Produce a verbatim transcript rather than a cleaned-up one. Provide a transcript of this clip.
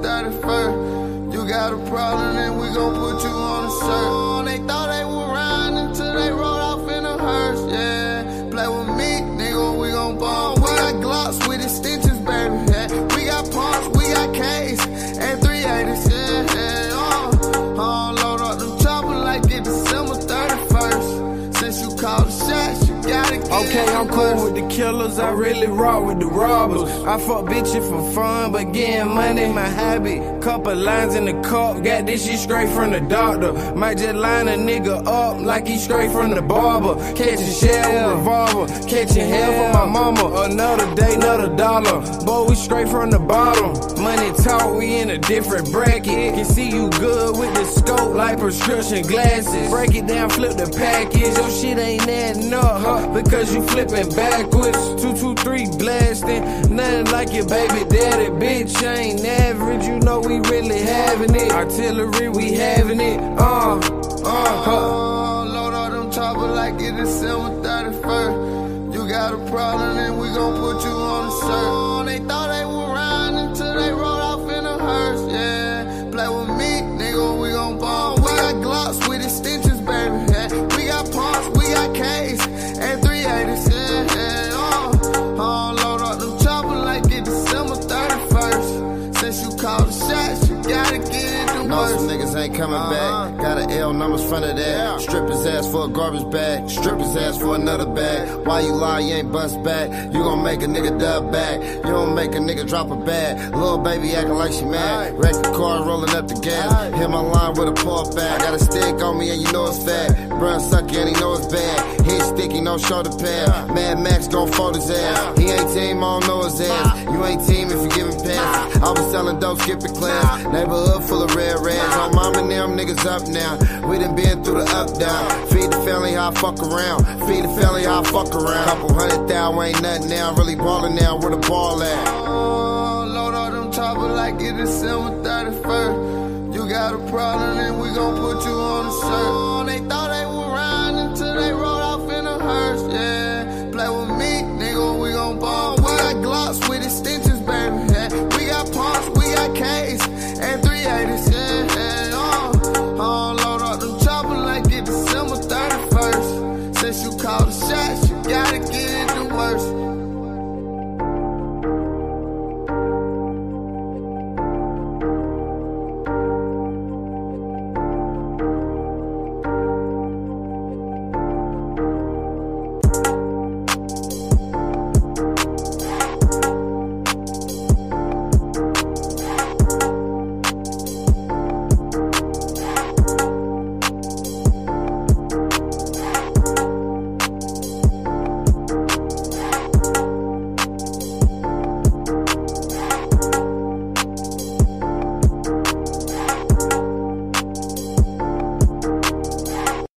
thirty-first. You got a problem, then we gon' put you on a shirt. They thought they were riding until they rode off in a hearse, yeah. Play with me, nigga, we gon' bomb. We got Glocks with extensions, baby, yeah. We got pumps, we got K's, and three eighties, yeah, yeah. Uh, uh, load up them choppers like it December thirty-first. Since you called the shots, you gotta get Okay, I'm cool with the killers, I really rock with the robbers. I fuck bitches for fun, but getting money my hobby. Couple lines in the cup, got this shit straight from the doctor. Might just line a nigga up like he straight from the barber. Catching shell with revolver, catching hell for my mama. Another day, another dollar. Boy, we straight from the bottom. Money talk, we in a different bracket. Can see you good with the scope like prescription glasses. Break it down, flip the package. Your shit ain't adding up, huh? Because you flipping backwards. Two, two, three blasting. Nothing like your baby daddy, bitch. Ain't average, you know we really having it. Artillery, we having it. Uh, uh, huh. Load all them choppers like it December thirty-first. You got a problem, then we gon' put you on a shirt. They thought they were riding until they rode off in a hearse, yeah. Play with me, nigga, we gon' bomb. We got Glocks with extensions, baby, yeah. We got pumps, we got K's, and three eighties, yeah, yeah. Uh, uh, load up them choppers like it December thirty-first. Since you called the shots, you gotta get it the Know worst. some niggas ain't coming back. Got an L numbers front of that. Strip his ass for a garbage bag. Strip his ass for another bag. Why you lie, you ain't bust back. You gon' make a nigga dub back. You don't make a nigga drop a bag. Little baby acting like she mad. Wreck the car, rolling up the gas. Hit my line with a pull bag. Got a stick on me and you know it's fat. Bruh sucky and he know it's bad. Hit sticky, no shoulder pad. Mad Max gon' fold his ass. He ain't team, I don't know his ass. You ain't team if you give him pass. I was selling dope, skipping class. Neighborhood full of red rags. On mom and them niggas up now. We done been through the up down. Feed the family how I fuck around. Feed the family how I fuck around. Couple hundred thousand ain't nothing now. Really ballin' now. Where the ball at? Uh, load all them choppers like it December thirty-first. You got a problem, then we gon' put you on a shirt. They thought